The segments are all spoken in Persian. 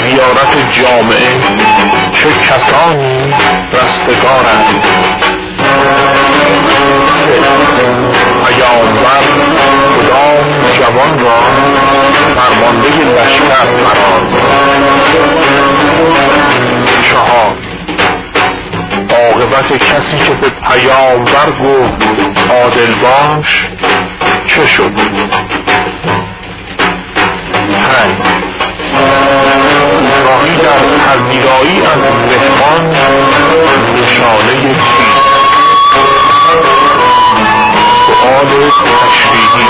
زیارت جامعه چه کسانی رستگارند. پیامبر کدام جوان را فرمانده لشکر قرار داد. 4 عاقبت کسی که به پیامبر گفت عادل باش چه شد؟ 5 راهی در پذیرایی از مهمان نشانه چیست؟ سؤال تشریحی.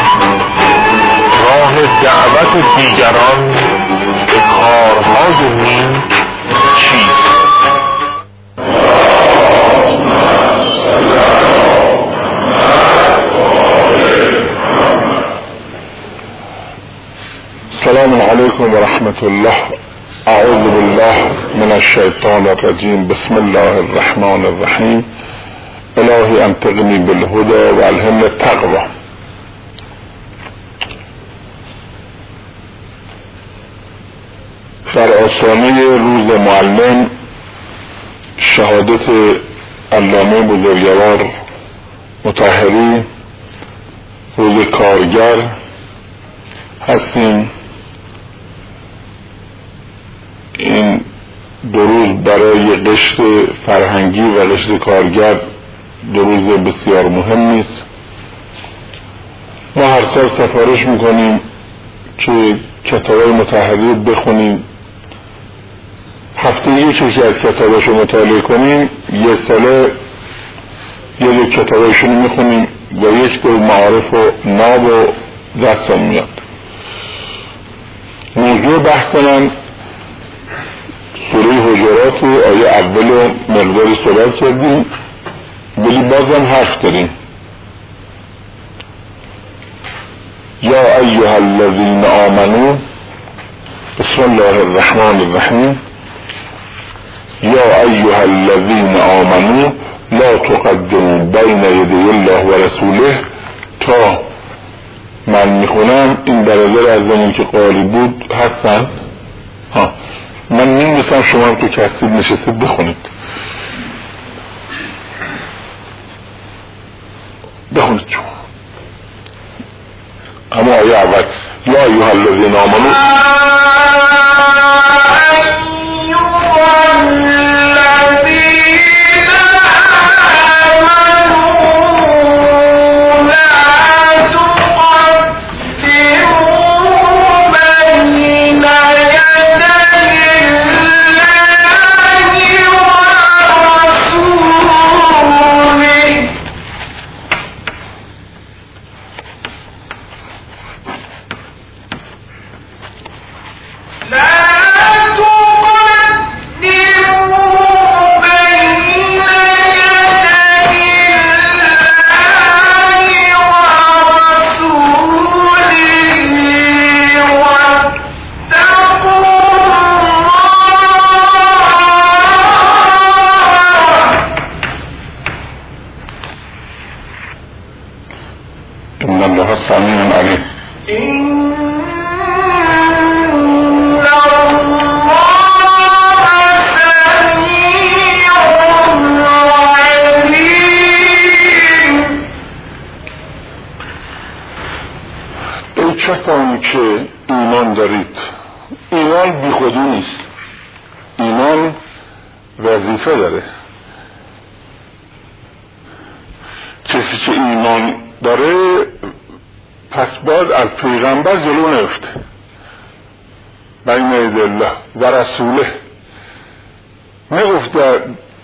راه دعوت دیگران به کارهای نیک چیست؟ السلام علیکم و رحمت الله. اعوذ بالله من الشیطان الرجیم. بسم الله الرحمن الرحیم. الهی انطقنی بالهدى و الهمنی التقوی. در آستانه روز معلم شهادت علامه بزرگوار مطهری روز کارگر هستیم. این 2 روز برای قشر فرهنگی و قشر کارگر 2 روز بسیار مهم است. ما هر سال سفارش میکنیم که کتابای مطهری بخونیم. هفته یکی از کتاباشو مطالعه کنیم، یه ساله یه کتاباشو میخونیم و 1 دور معارف و ناب و دستان میاد. موضوع بحث من سوره حجرات آیه اول و مقداری صحبت کردیم، ولی بازم حرف داریم. یا ایها الذین آمنوا، بسم الله الرحمن الرحیم. یا ایها الذین آمنوا لا تقدموا بین یدی الله و رسوله. تا من میخونم این برادر از زمین که قالی بود هستن. من می‌نویسم، شما هم تو کسید نشستید بخونید. بخونید شما. اما آیه اول یا ایها الذین آمنوا کسانی که ایمان دارید. ایمان بی خودی نیست، ایمان وظیفه داره. کسی که ایمان داره پس باید از پیغمبر جلو نیفته. بین یدی الله و رسوله نگفته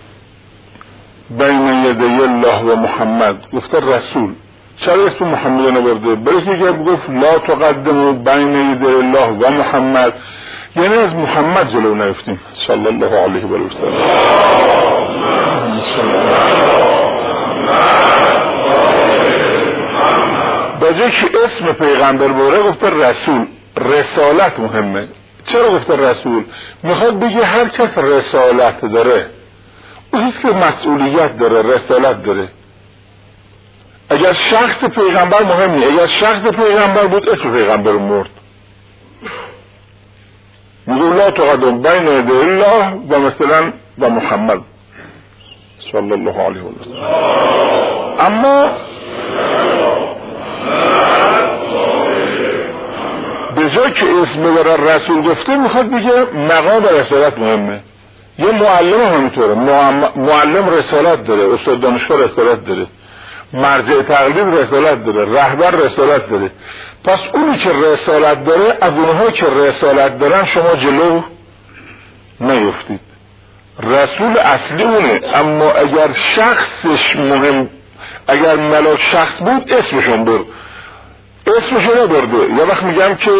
بین یدی الله و محمد، گفته رسول. چرا اسم محمد نبرده؟ برای که گفت لا تقدموا بین یدی الله و محمد، یعنی از محمد جلو نیفتیم صلی الله علیه و سلم. باجه که اسم پیغمبر بوره گفته رسول. رسالت مهمه. چرا گفته رسول؟ میخواد بگه هر کس رسالت داره، اون که مسئولیت داره، رسالت داره. اگر شخص پیغمبر مهم نیست، اگر شخص پیغمبر بود اسم پیغمبر مرد. میگه لا تقدم بین یدی الله و مثلا و محمد صلی الله علیه و سلم. اما به جای که اسم ببره رسول گفته میخواد بگه مقام رسالت مهمه. یه معلم همینطوره، معلم رسالت داره، استاد دانشگاه رسالت داره، مرجع تقلید رسالت داره، رهبر رسالت داره. پس اونی که رسالت داره از اونها که رسالت دارن شما جلو نیفتید. رسول اصلی اونه، اما اگر شخصش مهم، اگر ملاک شخص بود اسمشون برد، اسمشون نبرده. یا وقت میگم که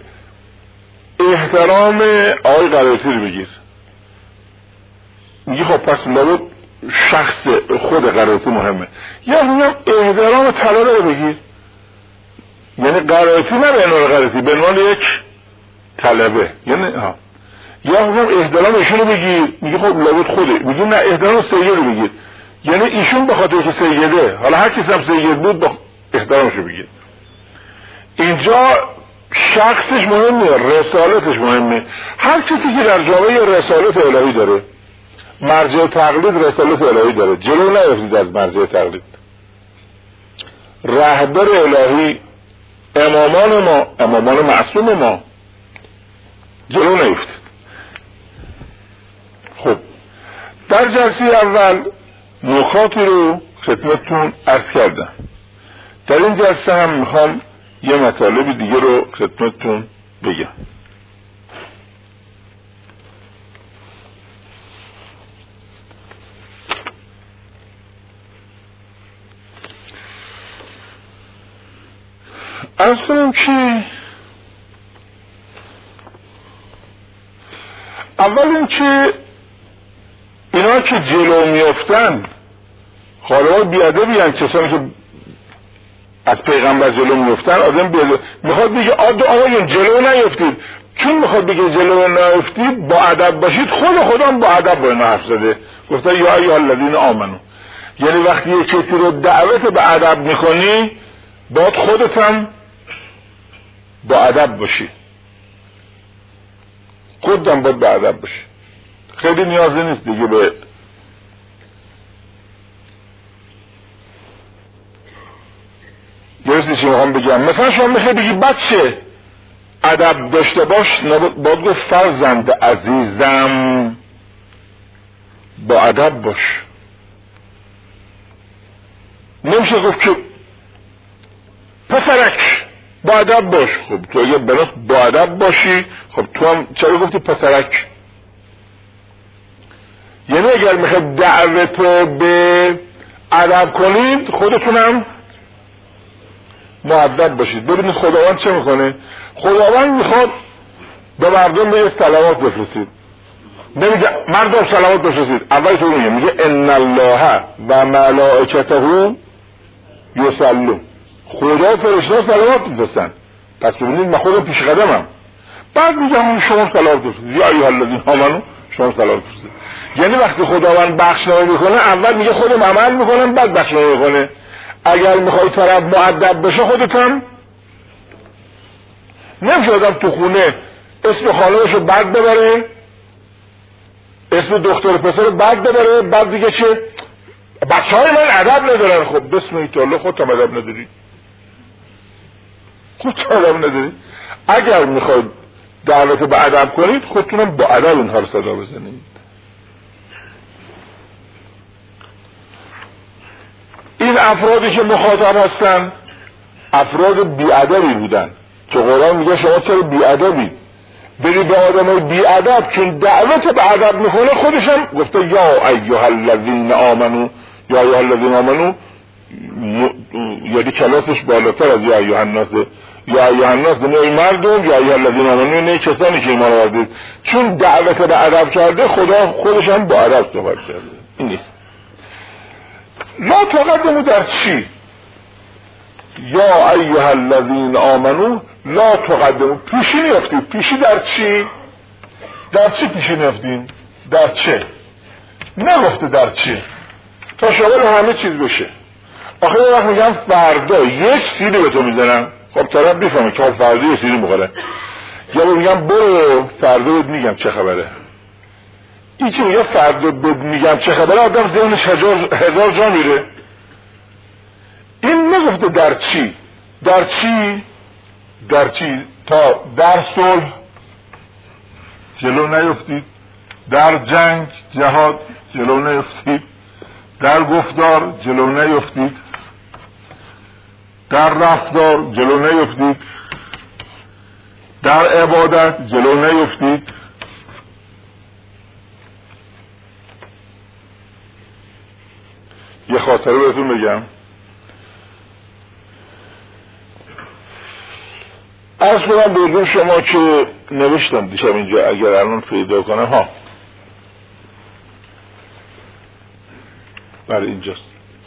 احترام آقای قرائتی رو بگیر، میگی خب پس لابد شخص خود قرائتی مهمه. یا میگم احترام طلبه رو بگیر، یعنی قرائتی نه به عنوان قرائتی، به عنوان یک طلبه، یعنی یا میگم احترام ایشون رو بگیر، میگی خب لابد خوده، میگی نه احترام سید رو بگیر، یعنی ایشون به خاطر که سیده، حالا هر کسی هم سید بود با احترامش رو بگیر. اینجا شخصش مهمه، رسالتش مهمه. هر کسی که در جامعه رسالت الهی داره، مرجع تقلید رسالت الهی داره، جلو نیفتید از مرجع تقلید. رهبر الهی، امامان ما، امامان معصوم ما، جلو نیفتید. خب در جلسه اول نکاتی رو خدمتتون عرض کردم. در این جلسه هم میخوام یه مطالب دیگه رو خدمتتون بگم. عرض کنم که اول این که اینا که جلو میافتن خالقات بیادبی هستن، کسانی که از پیغمبر جلو میافتن آدم بیادب میخواد بگه آقایون جلو نیافتید، چون میخواد بگه جلو نیافتید با ادب باشید، خودم با ادب با اینا حرف زده. گفته یا ایها الذین آمنو، یعنی وقتی یک کسی رو دعوت به ادب میکنی باید خودت هم با ادب باشی، خودم باید با ادب باشی. خیلی نیازی نیست دیگه به درستی چی میخوام بگم. مثلا شما میخوای بگی بچه ادب داشته باش، باید گفت فرزند عزیزم با ادب باش. نمیشه گفت که پسرک با ادب باش. خب تو اگه بناس با ادب باشی، خب تو هم چرا گفتی پسرک؟ یعنی اگر میخواید دعوت به ادب کنید خودتونم مؤدب باشید. ببینید خداوند چه میکنه. خداوند میخواد به مردم به صلوات بفرستید، نمیگه مردم صلوات بفرستید، اول تو میگه ان الله و ملائکته یصلون، خدا فرشته صلوات میفرستن. پس ببینید من خودم پیش قدمم، بعد میگم شما صلوات بفرستید، یا ایها الذین آمنو شما صلوات بفرستید. یعنی وقتی خداوند بخشنامه میکنه اول میگه خودم عمل میکنم بعد بخشنامه میکنه. اگر میخوای طرف مؤدب بشه خودت هم نمیشه آدم تو خونه اسم خانمشو بد ببره، اسم دختر پسر بد ببره، بعد دیگه چه بچه های من ادب ندارن. خب بسم الله خودت هم ادب نداری، خودت ادب نداری. اگر میخواید دعوت به ادب کنید خودتونم با ادب اینها رو صدا بزنید. این افرادی که مخاطب هستن افراد بیادبی بودن که قرآن میگه شما چرا بیادبی؟ بری به آدمای بیادب چون دعوت به ادب میکنه خودشم گفته یا ایها الذین آمنو، یا ایها الذین آمنو، یعنی کلاسش بالاتر از یا ایها الناس. یا ایها الناس نه مردم، یا ایها الذین آمنو نه کسانی که ایمان آوردید. چون دعوت به ادب کرده خدا خودشم با ادب صحبت کرده. این نیست. لا تقدمو در چی؟ یا ایها الذین آمنو لا تقدمو، پیشی نیافتید. پیشی در چی؟ در چی پیشی نیافتین؟ در چه؟ نگفته در چی تا شامل همه چیز بشه. آخه یه وقت میگم فردا یک سیلی به تو میزنم، خب طرف بیفهمه که فردا یک سیلی میخوره. یا میگم برو فردا بهت میگم چه خبره. این که میگه فردا بهت میگم چه خبره آدم ذهنش هزار جا میره. این نگفته در چی تا در صلح جلو نیفتید، در جنگ جهاد جلو نیفتید، در گفتار جلو نیفتید، در رفتار جلو نیفتید، در عبادت جلو نیفتید. یه خاطره بهتون بگم. عرض کنم بگم شما که نوشتم دیشب اینجا اگر الان پیدا کنم ها برای اینجاست.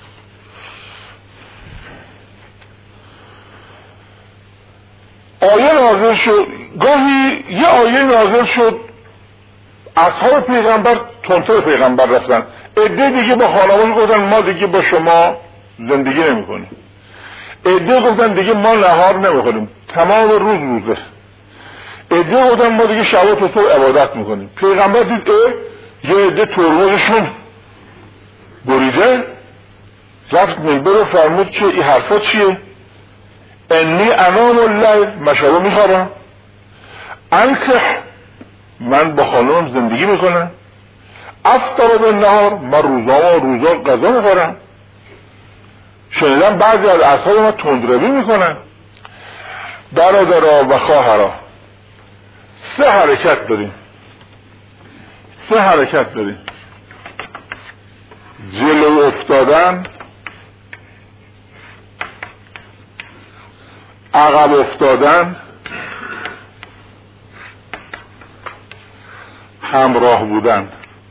آیه نازل شد، گاهی یه آیه نازل شد اصحاب پیغمبر تندتر پیغمبر رفتن، عده دیگه با خانواده گفتن ما دیگه با شما زندگی نمی کنیم، عده گفتن دیگه ما نهار نمی کنیم تمام روزه، عده گفتن ما دیگه شب تا صبح عبادت میکنیم. پیغمبر دید یه عده ترمزشون بریده، رفت منبر و فرمود که این حرفا چیه؟ انی انام اللیل، مشابه میخوارم، انکح، من با خانم زندگی میکنم، افطر بالنهار، من روزا غذا میخورم. شنیدم بعضی از اصحاب ما تندروی میکنن. برادرها و خواهرها سه حرکت داریم، جلو افتادن، عقب افتادن، همراه بودن.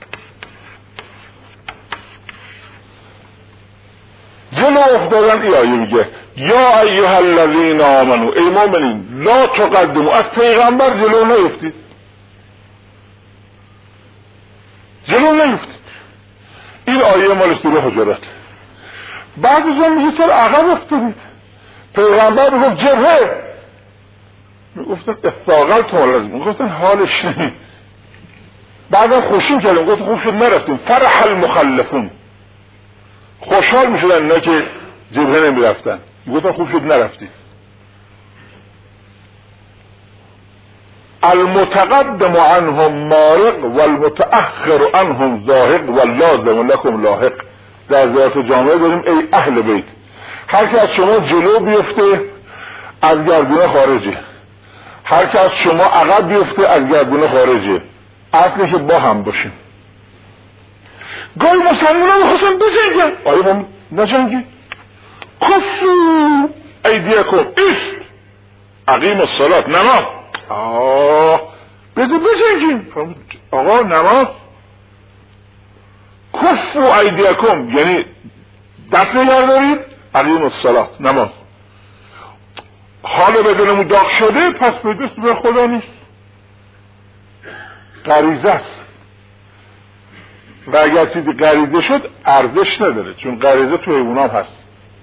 جلو افتادن ای آیه میگه یا ایها الذین آمنو، ای مومنین، لا تقدمو، از پیغمبر جلو نیفتید. این آیه مال سوره حجرات. بعد از اون میگه چرا عقب افتادید؟ پیغمبر میگفت جبهه، میگفتن استاقلتم الذین، میگفتن حالش نی. بعدا خوشیم کردیم، گفت خوب شد نرفتیم، فرح المخلفون، خوشحال میشدن نه که جبهه نمیرفتن، میگفتن خوب شد نرفتیم. المتقدم عنهم مارق والمتأخر عنهم زاهق واللازم لكم لاحق. در ذات جامعه داریم ای اهل بیت، هر که از شما جلو بیفته از گردونه خارجه، هر که از شما عقب بیفته از گردونه خارجه، اصلی که با هم باشیم. گاهی مسلمان ها میخواستن بجنگن، آیا هم نجنگی؟ کفو ایدیکم، است اقیم الصلاة، نماز. بگو بجنگیم، آقا نماز. کفو ایدیکم یعنی دست نگه دارید، اقیم الصلاة، نماز. حالا بدونمون داغ شده پس به دست به خدا نیست، غریزه است. و اگر چیزی غریزه شد ارزش نداره، چون غریزه تو حیوانات هست.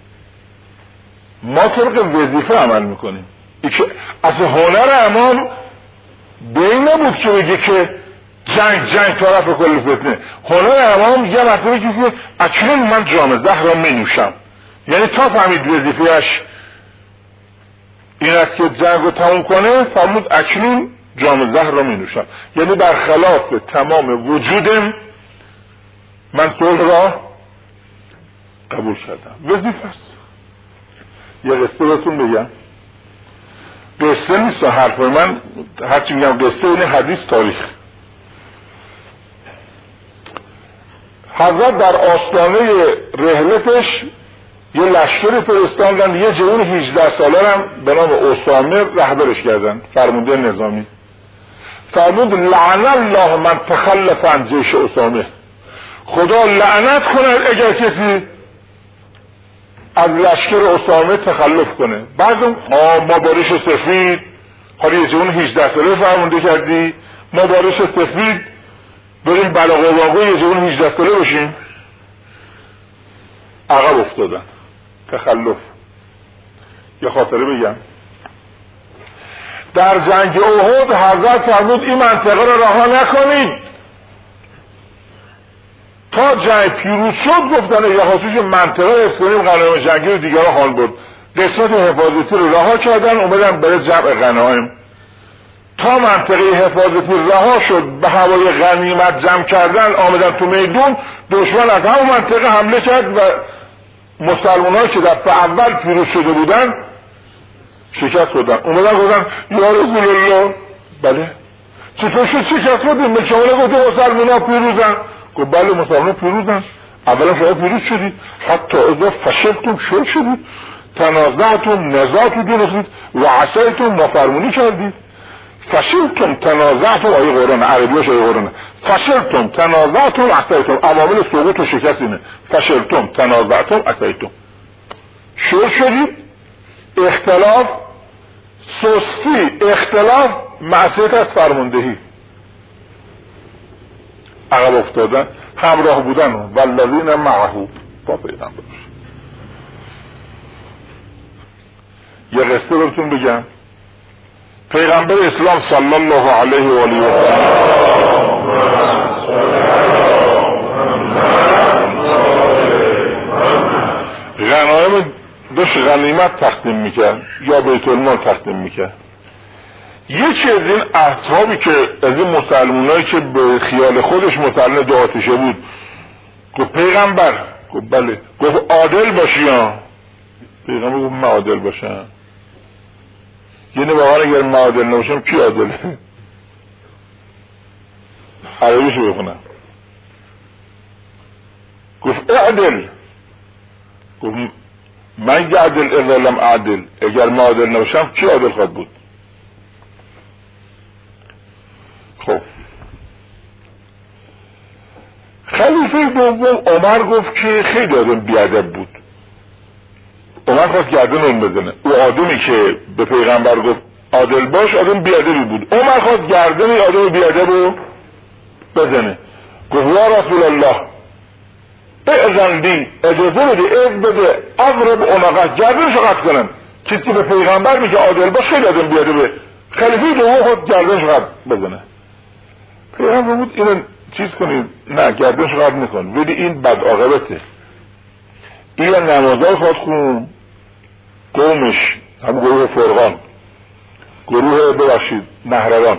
ما طبق وظیفه عمل میکنیم. از هنر اعمال بین نبود که بگه که جنگ طرف کل فتنه. هنر اعمال یه مرتبه که اکنون من جام زهر را می نوشم، یعنی تا فهمید وظیفه‌اش این است که جنگ رو تموم کنه، فرمود اکنون جام زهر را می نوشم، یعنی برخلاف تمام وجودم من صلح را قبول کردم. وظیفه است. یه قصه بهتون بگم، قصه نیست حرف من، هرچی میگم قصه اینه، حدیث تاریخ. حضرت در آستانه رحلتش یه لشکر فرستادن، یه جوان 18 ساله هم به نام اسامه رهبرش کردن، فرمانده نظامی. فرمود لعن الله من تخلف عن جیش اسامه، خدا لعنت کنه اگر کسی از لشکر اسامه تخلف کنه. بعد ما بارش سفید، حالا یه جوان 18 ساله فرمانده کردی، ما بارش سفید بریم بلاغه واقع یه جوان 18 ساله باشیم. عقب افتادن، تخلف. یه خاطره بگم، در جنگ احد حضرت فرمود این منطقه رو رها نکنید. تا جنگ پیروز شد گفتن یا خاصوش منطقه حفظ کنیم غنایم جنگی رو دیگر رو خان بود. قسمت حفاظتی رو رها کردن اومدن برای جمع غنایم. تا منطقه حفاظتی رها شد به هوای غنیمت جمع کردن آمدن تو میدون، دشمن از همون منطقه حمله کرد و مسلمان‌ها که دفعه اول پیروز شده بودن شکست خوردن. اومدن گفتن یا رسول الله. بله چطور شد شکست خوردیم؟ به شما نگفته مسلمان‌ها پیروزن؟ گفت بله مسلمان‌ها پیروزن. اولا شما پیروز شدید، حتی اذا فشلتم شل شدید، تنازعتم نزاعتم دونستید و عصیتم نافرمانی کردید. فشلتم تنازعتم، آیه قرآن عربیش آیه قرآن، فشلتم تنازعتم عصیتم، عوامل سقوط و شکست اینه. فشلتم تنازعتم عصیتم، شل شدید، اختلاف سستی، اختلاف معصیت از فرماندهی، عقب افتادن، همراه بودن والذین معه با پیغمبر. یه قصه براتون بگم. پیغمبر اسلام صلی الله علیه و آله و غنایم داشت غنیمت تقسیم میکرد یا بیت المال تقسیم میکرد. یکی از این اصحابی که از این مسلمانایی که به خیال خودش مسلمان دو آتشه بود گفت پیغمبر، گفت بله، گفت عادل باشی ها. پیغمبر گفت من عادل باشم؟ یعنی واقعا اگر من عادل نباشم کی عادله؟ عربیشو بخونم. گفت اعدل، گفت من یعدل اذا لم اعدل، اگر من عادل نباشم کی عادل خواهد بود؟ خب خلیفه دوم عمر گفت که خیلی آدم بیادب بود. عمر خواست گردن اون بزنه. او آدمی که به پیغمبر گفت عادل باش آدم بیادبی بود. عمر خواست گردن آدم بیادب رو بزنه. گفت یا رسول الله اذن لی، اجازه بده، اذن بده اضرب عنقه، گردنشو قطع کنم. کسی که به پیغمبر میگه عادل باش خیلی آدم بیادبه. خلیفه دوم خواست گردنشو قطع بزنه. پیغمبر بود اینو چیز کنید، نه گردنشو قطع نکن، ولی این بد عاقبته. این نمازهای خواهد خون قومش، هم گروه فرقان، گروه ببخشید نهروان،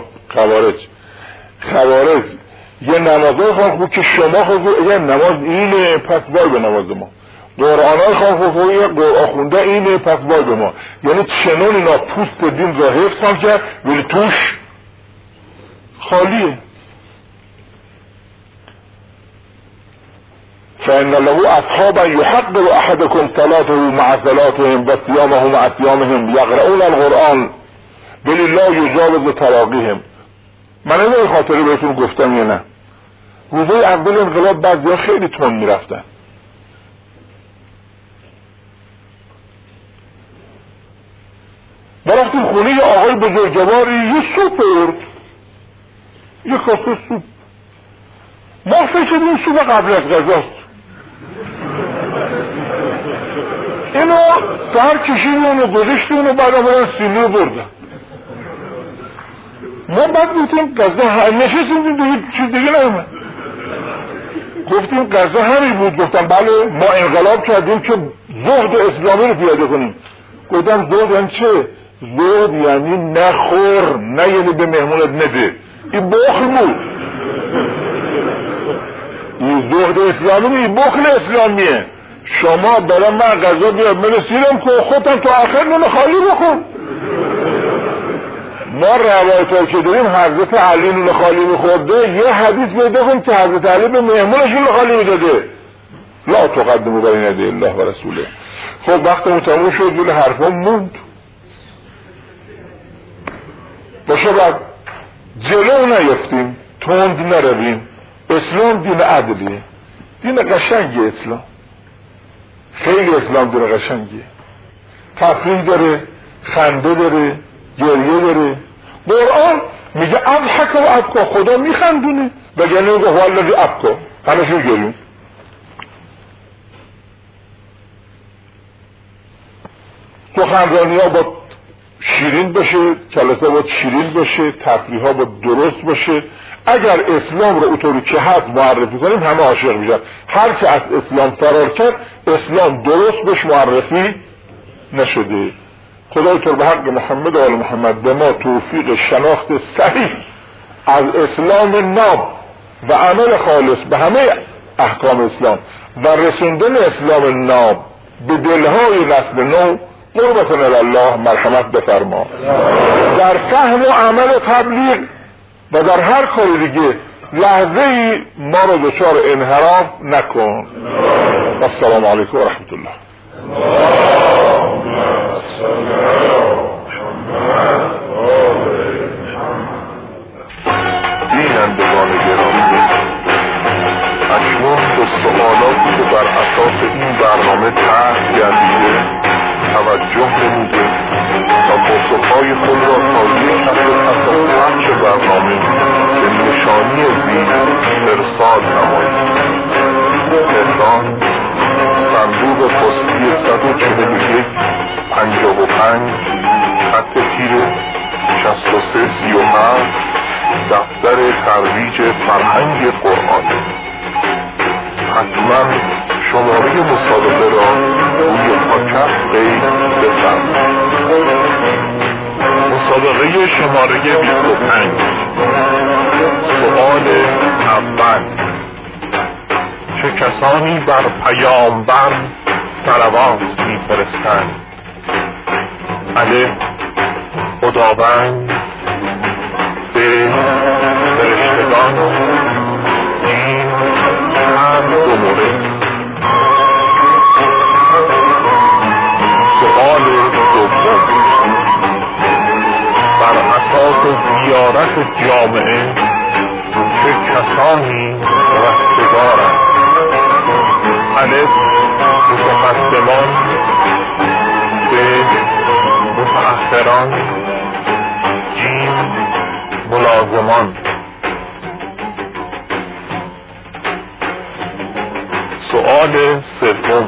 خوارج یه نمازهای خواهد خون که شما خواهد یه نماز اینه پس وای به نماز ما، قرآنهای خواهد خون یه قرآن خونده اینه پس وای به ما. یعنی چنون اینا پوست دین را حفظ خواهد کرد ولی توش خالیه. فإن له أصحابا يحقر أحدكم صلاته مع صلاتهم وصيامه مع صيامهم يقرؤون القرآن ولی لا یجاوز تراقیهم. من این خاطره بهتون گفتم یا نه؟ روزه اول انقلاب بعضی‌ها خیلی تند میرفتن. ما رفتیم خونه یه آقای بزرگواری، یه سوپ برد، یه کاسه سوپ. ما فکر کردیم سوپ قبل از غذاست. اینو سر کشیدیم اونو گذاشتیم اونو بعد آمدن سینی رو بردن. ما بعد گفتیم غذا نشستیم دیگه چیز دیگه نمیمد. گفتیم غذا همین بود. گفتم بله ما انقلاب کردیم که زهد اسلامی رو پیاده کنیم. گفتم زهد یعنی چه؟ زهد یعنی نخور، نه یعنی به مهمونت نده. این بخل بود. این زهد اسلامی این بخل اسلامیه. شما برای من غذا بیاد من سیرم که خودم تو آخر نون خالی بخون. ما روایت که داریم حضرت علی نون خالی میخورده، یه حدیث پیدا کن که حضرت علی به مهمونش نون خالی میداده. لا تقدموا بین یدی الله و رسوله. خب وقتمون تموم شد ولی حرفم موند. باشه بعد جلو نیفتیم، تند نرویم. اسلام دین عدلیه، دین قشنگی. اسلام خیلی اسلام دین قشنگیه. تفریح داره، خنده داره، گریه داره. قرآن میگه اضحک و ابکا، خدا میخندونه و گنه میگه هو الذی ابکا، همه شو گریم. سخنرانی ها با شیرین بشه، جلسه باید شیرین بشه، تفریح ها باید درست باشه. اگر اسلام رو اونطوری که هست معرفی کنیم همه عاشق میشن. هر که از اسلام فرار کرد اسلام درست بهش معرفی نشده. خدای تو به حق محمد و آل محمد به ما توفیق شناخت صحیح از اسلام ناب و عمل خالص به همه احکام اسلام و رسوندن اسلام ناب به دلهای نسل نو قربتن الله مرحمت بفرما. در فهم و عمل تبلیغ و در هر کار دیگه لحظه ای ما رو دچار انحراف نکن. السلام علیکم و رحمت الله. بینندگان گرامی، اکنون به سوالاتی که بر اساس این برنامه طرح گردیده توجه نموده و پاسخهای خود را تا یک هفته پس از پخش برنامه به نشانی زیر ارسال نمایید. تهران، صندوق پستی 141 55 خط تیره 6337 دفتر ترویج فرهنگ قرآن. حتما شماره مسابقه را روی پاکت قید بفرمایید. مسابقه شماره 25. سوال اول: چه کسانی بر پیامبر صلوات می‌فرستند؟ الف: خداوند. ب: فرشتگان. جیم: هر دو مورد. سوال دوم: بر اساس زیارت جامعه چه کسانی رستگارند؟ الف: متقدمان. ب: متأخران. جیم: ملازمان. سوال سوم: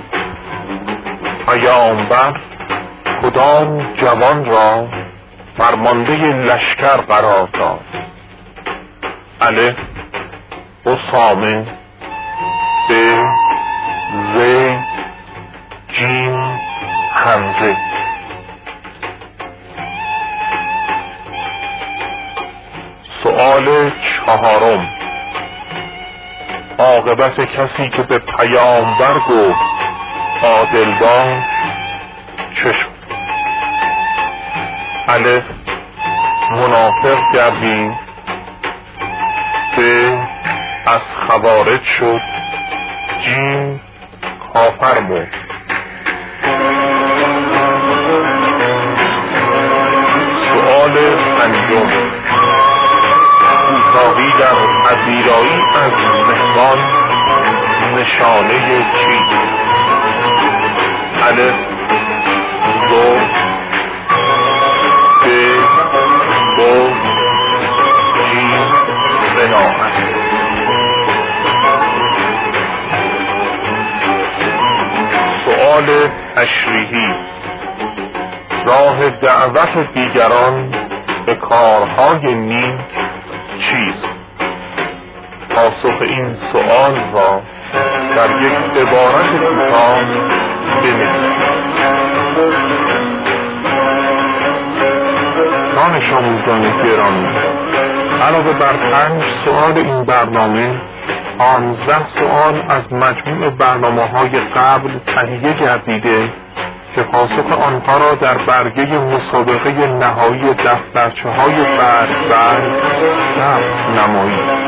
پیامبر کدام جوان را فرمانده لشکر قرار داد؟ الف: اسامه. ب: زید. جیم: حمزه. سوال چهارم: عاقبت کسی که به پیامبر گفت عادل باش چه شد؟ الف: منافق گردید. ب: از خوارج شد. جیم: کافر مرد. سوال پنجم: کوتاهی در پذیرایی از مهمان نشانه چیست؟ الف: ذوق. ب: بغض. جیم: قناعت. سوال تشریحی: راه دعوت دیگران به کارهای نیک چیست؟ پاسخ این سوال را در یک عبارت کوتاه بنویسید. دانش آموزان گرامی، علاوه بر 5 سوال این برنامه 15 سوال از مجموع برنامه‌های قبل تهیه گردیده که پاسخ آنها را در برگه مسابقه نهایی دفترچه‌های برگ ثبت نمایید.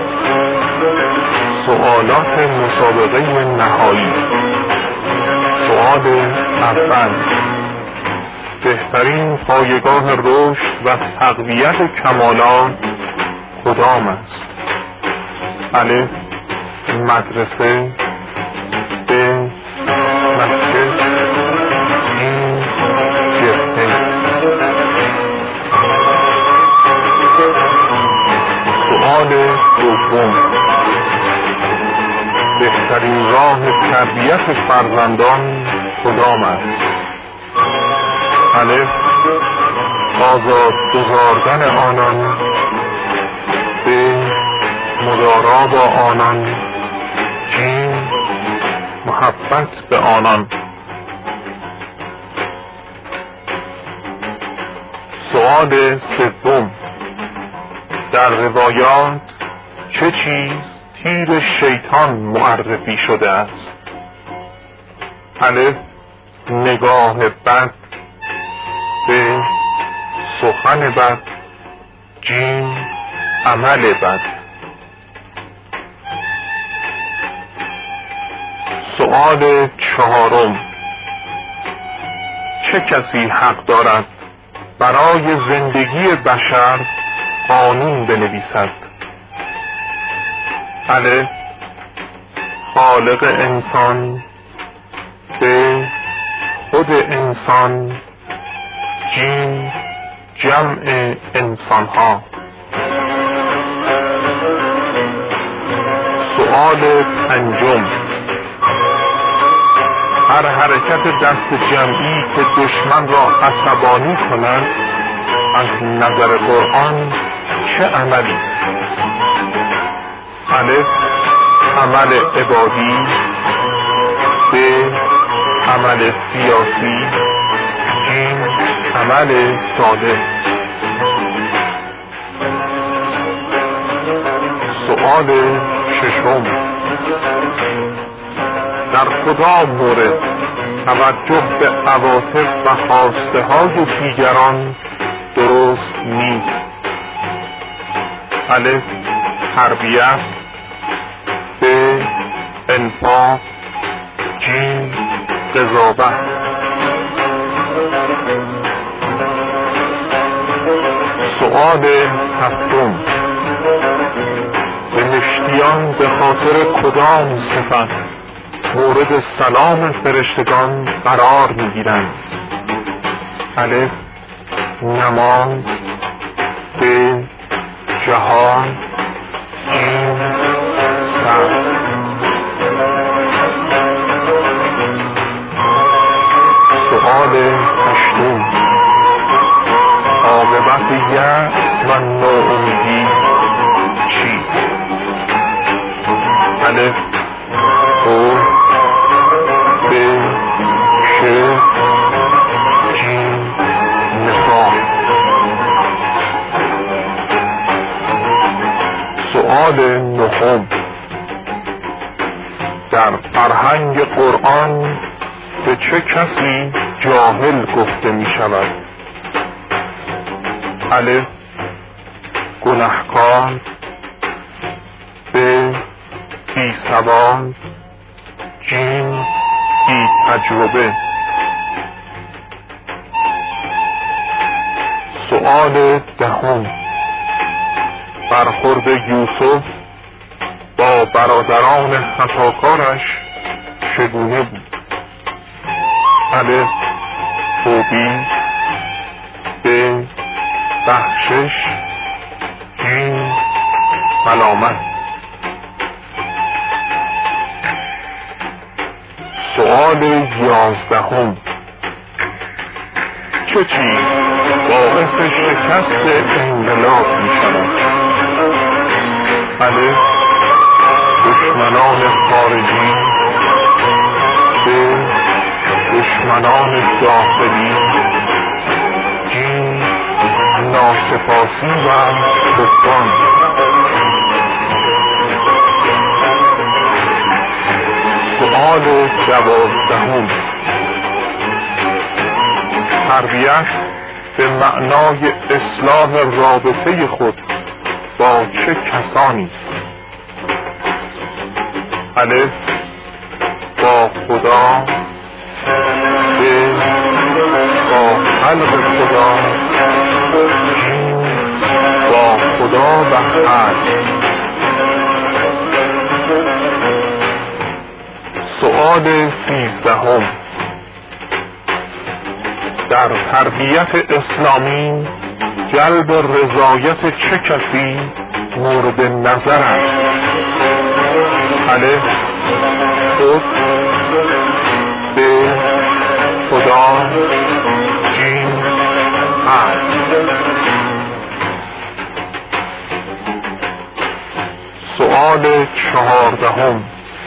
سوالات مسابقه نهایی. سوال اول: بهترین پایگاه رشد و تقویت کمالات کدام است؟ الف: مدرسه. ب: مسجد. جیم: جبهه. سوال دوم: بهترین راه تربیت فرزندان کدام است؟ الف: آزاد گذاردن آنان، به مدارا با آنان، جیم محبت به آنان. سؤال سوم، در روایات چه چیز تیر شیطان معرفی شده است؟ الف، نگاه بد، به سخن بد، جیم عمل بد. سؤال چهارم، چه کسی حق دارد برای زندگی بشر قانون بنویسد؟ الف، خالق انسان، به خود انسان، جیم جمع انسانها. سؤال پنجم، هر حرکت دست جمعی که دشمن را عصبانی کند از نظر قرآن چه عملی است؟ الف، عمل عبادی، به عمل سیاسی، جیم عمل صالح. سؤال ششم، در کدام مورد توجه به عواطف و خواسته های دیگران درست نیست؟ الف، تربیت، به انفاق، جیم قضاوت. سؤال هفتم، بهشتیان به خاطر کدام صفت مورد سلام فرشتگان قرار میگیرند؟ الف، نماز، به جهاد، جیم صبر. سؤال هشتم، عاقبت یأس و ناامیدی چیست؟ الف، او، به، شرک، جیم نفاق. سؤال نهم، در فرهنگ قرآن به چه کسی جاهل گفته می شود؟ الف، گنهکار، به، بی سواد، جیم بی تجربه. سؤال دهم، برخورد یوسف با برادران خطاکارش چگونه بود؟ الف، توبیخ، به، بخشش، جیم ملامت. سؤال 11، چه چیز باعث شکست انقلاب می شود؟ الف، دشمنان خارجی، به، دشمنان داخلی، جیم ناسپاسی و بهتان. سؤال 12، تربیت به معنای اصلاح رابطه خود با چه کسانی است؟ الف، با خدا، به، با خلق خدا، جیم با خدا و خلق. سؤال 13، در تربیت اسلامی جلب رضایت چه کسی مورد نظر است؟ الف، خود، به، خدا، جیم حق. سؤال 14.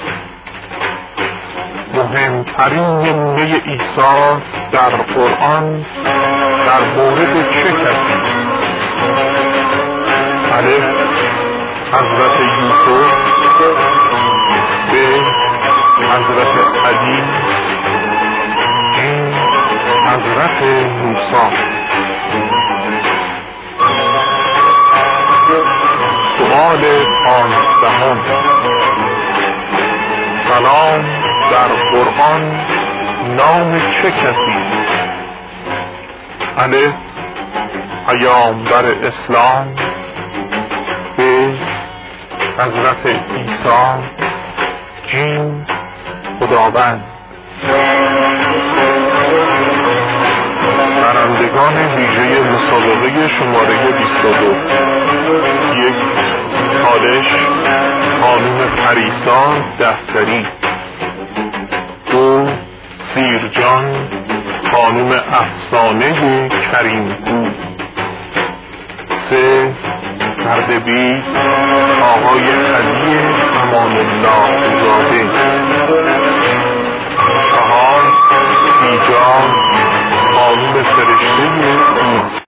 مهمترین نمونه عیسی در قرآن در مورد چه کسی؟ الف حضرت یوسف، ب حضرت علی، ج حضرت موسی. سؤال 15. سلام در قرآن نام چه کسی؟ الف پیامبر اسلام، ب حضرت عیسی، ج خداوند. برندگان ویژه مسابقه شماره 22: 1 چالش خانم پریسا دفتری، 2 سیرجان خانم افسانه کریم‌پور، 3 اردبیل آقای علی امان الله زاده، 4 ایجاد خانم فرشته